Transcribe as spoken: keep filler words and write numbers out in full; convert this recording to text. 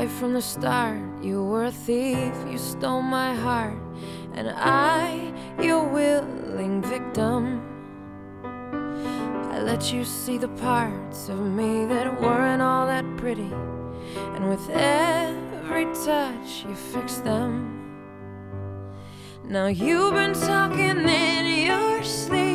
right from the start. You were a thief, you stole my heart, and I, your willing victim. I let you see the parts of me that weren't all that pretty, and with every touch you fixed them. Now you've been talking in your sleep,